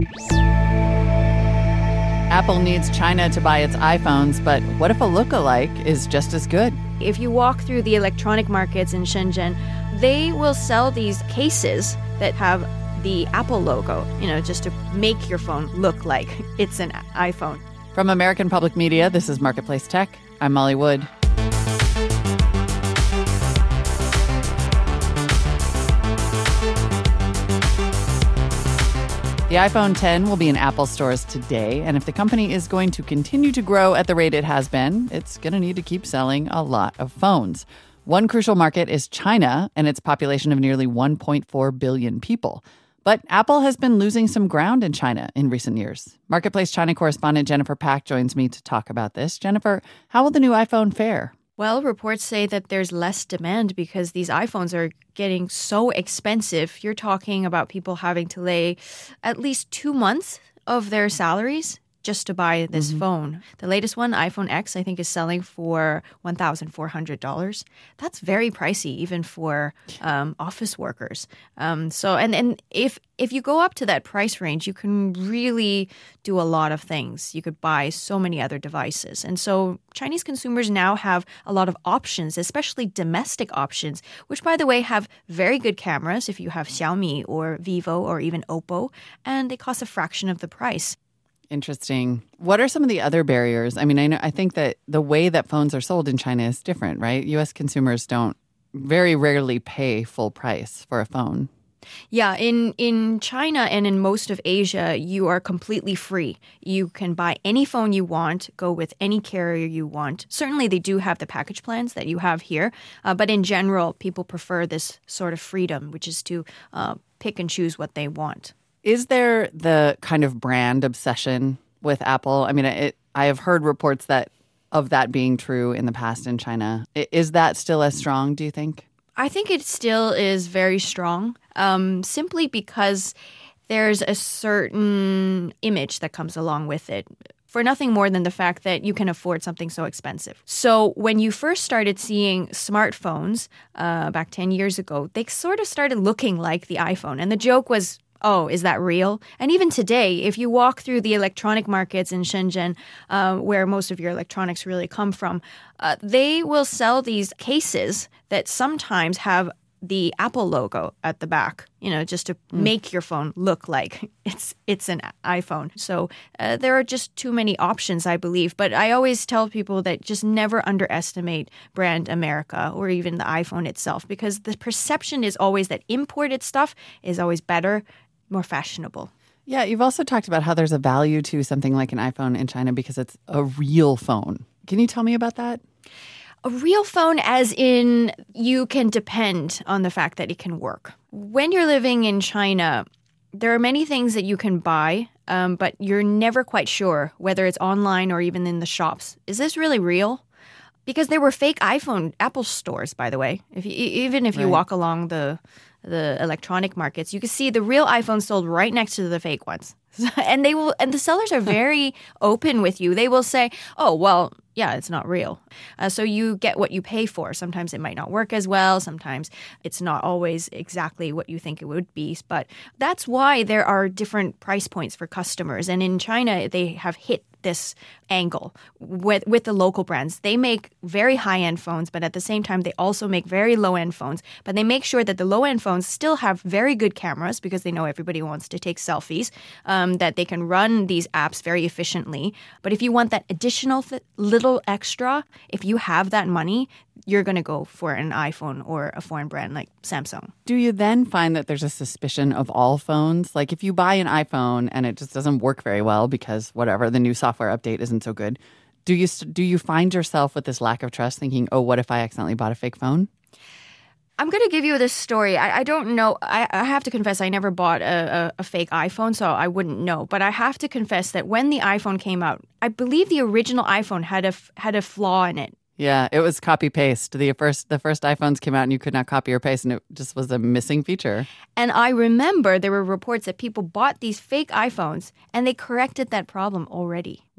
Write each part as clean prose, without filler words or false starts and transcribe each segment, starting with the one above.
Apple needs China to buy its iPhones, but what if a lookalike is just as good? If you walk through the electronic markets in Shenzhen, they will sell these cases that have the Apple logo, just to make your phone look like it's an iPhone. From American Public Media, this is Marketplace Tech. I'm Molly Wood. The iPhone X will be in Apple stores today, and if the company is going to continue to grow at the rate it has been, it's going to need to keep selling a lot of phones. One crucial market is China and its population of nearly 1.4 billion people. But Apple has been losing some ground in China in recent years. Marketplace China correspondent Jennifer Pak joins me to talk about this. Jennifer, how will the new iPhone fare? Well, reports say that there's less demand because these iPhones are getting so expensive. You're talking about people having to lay at least 2 months of their salaries just to buy this phone. The latest one, iPhone X, I think is selling for $1,400. That's very pricey, even for office workers. And if you go up to that price range, you can really do a lot of things. You could buy so many other devices. And so Chinese consumers now have a lot of options, especially domestic options, which, by the way, have very good cameras if you have Xiaomi or Vivo or even Oppo, and they cost a fraction of the price. Interesting. What are some of the other barriers? I mean, I think that the way that phones are sold in China is different, right? U.S. consumers don't very rarely pay full price for a phone. Yeah, in China and in most of Asia, you are completely free. You can buy any phone you want, go with any carrier you want. Certainly, they do have the package plans that you have here. But in general, people prefer this sort of freedom, which is to pick and choose what they want. Is there the kind of brand obsession with Apple? I mean, I have heard reports of that being true in the past in China. Is that still as strong, do you think? I think it still is very strong, simply because there's a certain image that comes along with it, for nothing more than the fact that you can afford something so expensive. So when you first started seeing smartphones back 10 years ago, they sort of started looking like the iPhone. And the joke was, oh, is that real? And even today, if you walk through the electronic markets in Shenzhen, where most of your electronics really come from, they will sell these cases that sometimes have the Apple logo at the back, just to make your phone look like it's an iPhone. So there are just too many options, I believe. But I always tell people that just never underestimate brand America or even the iPhone itself, because the perception is always that imported stuff is always better, more fashionable. Yeah, you've also talked about how there's a value to something like an iPhone in China because it's a real phone. Can you tell me about that? A real phone, as in you can depend on the fact that it can work. When you're living in China, there are many things that you can buy, but you're never quite sure whether it's online or even in the shops. Is this really real? Because there were fake Apple stores, by the way. Even if you walk along the electronic markets, you can see the real iPhones sold right next to the fake ones. And the sellers are very open with you. They will say, oh, well, yeah, it's not real. So you get what you pay for. Sometimes it might not work as well. Sometimes it's not always exactly what you think it would be. But that's why there are different price points for customers. And in China, they have hit this angle with the local brands. They make very high-end phones, but at the same time, they also make very low-end phones. But they make sure that the low-end phones still have very good cameras because they know everybody wants to take selfies, that they can run these apps very efficiently. But if you want that additional little extra, if you have that money, you're going to go for an iPhone or a foreign brand like Samsung. Do you then find that there's a suspicion of all phones? Like if you buy an iPhone and it just doesn't work very well because whatever, the new software update isn't so good, do you find yourself with this lack of trust thinking, oh, what if I accidentally bought a fake phone? I'm going to give you this story. I don't know. I have to confess I never bought a fake iPhone, so I wouldn't know. But I have to confess that when the iPhone came out, I believe the original iPhone had a flaw in it. Yeah, it was copy-paste. The first iPhones came out and you could not copy or paste, and it just was a missing feature. And I remember there were reports that people bought these fake iPhones and they corrected that problem already.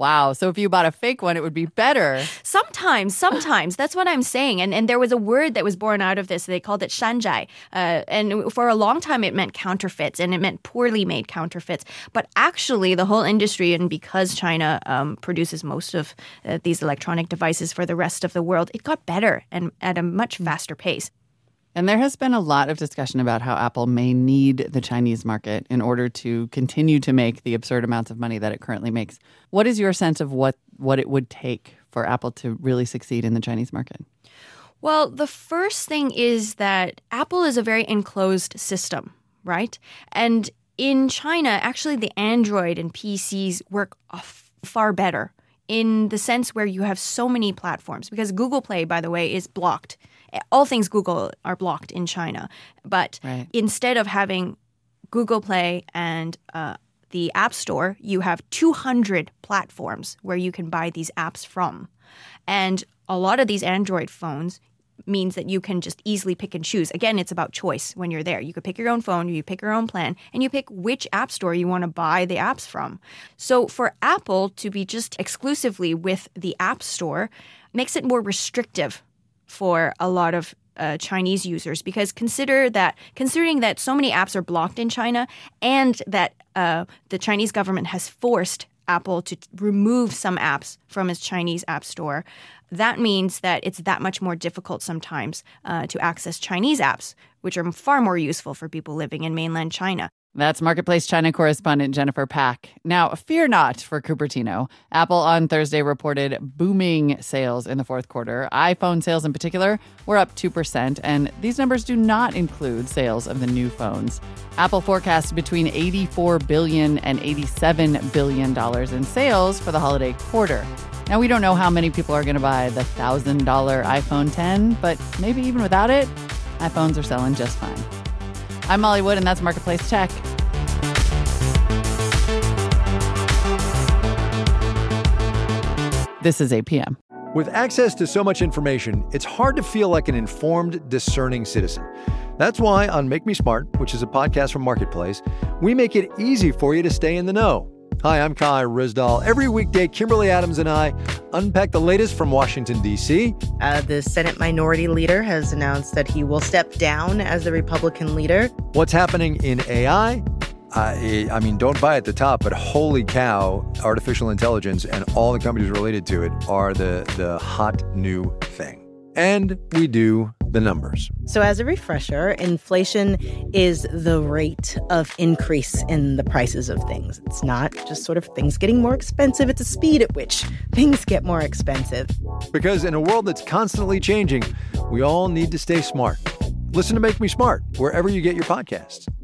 Wow. So if you bought a fake one, it would be better. Sometimes. That's what I'm saying. And there was a word that was born out of this. They called it shanzhai. And for a long time, it meant counterfeits, and it meant poorly made counterfeits. But actually, the whole industry, and because China produces most of these electronic devices for the rest of the world, it got better and at a much faster pace. And there has been a lot of discussion about how Apple may need the Chinese market in order to continue to make the absurd amounts of money that it currently makes. What is your sense of what it would take for Apple to really succeed in the Chinese market? Well, the first thing is that Apple is a very enclosed system, right? And in China, actually, the Android and PCs work far better in the sense where you have so many platforms. Because Google Play, by the way, is blocked. All things Google are blocked in China. But instead of having Google Play and the App Store, you have 200 platforms where you can buy these apps from. And a lot of these Android phones means that you can just easily pick and choose. Again, it's about choice when you're there. You could pick your own phone, you pick your own plan, and you pick which app store you want to buy the apps from. So for Apple to be just exclusively with the App Store makes it more restrictive for a lot of Chinese users, because considering that so many apps are blocked in China and that the Chinese government has forced Apple to remove some apps from its Chinese app store, that means that it's that much more difficult sometimes to access Chinese apps, which are far more useful for people living in mainland China. That's Marketplace China correspondent Jennifer Pak. Now, fear not for Cupertino. Apple on Thursday reported booming sales in the fourth quarter. iPhone sales in particular were up 2%, and these numbers do not include sales of the new phones. Apple forecasts between $84 billion and $87 billion in sales for the holiday quarter. Now, we don't know how many people are going to buy the $1,000 iPhone 10, but maybe even without it, iPhones are selling just fine. I'm Molly Wood, and that's Marketplace Tech. This is APM. With access to so much information, it's hard to feel like an informed, discerning citizen. That's why on Make Me Smart, which is a podcast from Marketplace, we make it easy for you to stay in the know. Hi, I'm Kai Rizdal. Every weekday, Kimberly Adams and I unpack the latest from Washington, D.C. The Senate Minority Leader has announced that he will step down as the Republican leader. What's happening in AI? I mean, don't buy at the top, but holy cow, artificial intelligence and all the companies related to it are the hot new thing. And we do the numbers. So as a refresher, inflation is the rate of increase in the prices of things. It's not just sort of things getting more expensive. It's the speed at which things get more expensive. Because in a world that's constantly changing, we all need to stay smart. Listen to Make Me Smart wherever you get your podcasts.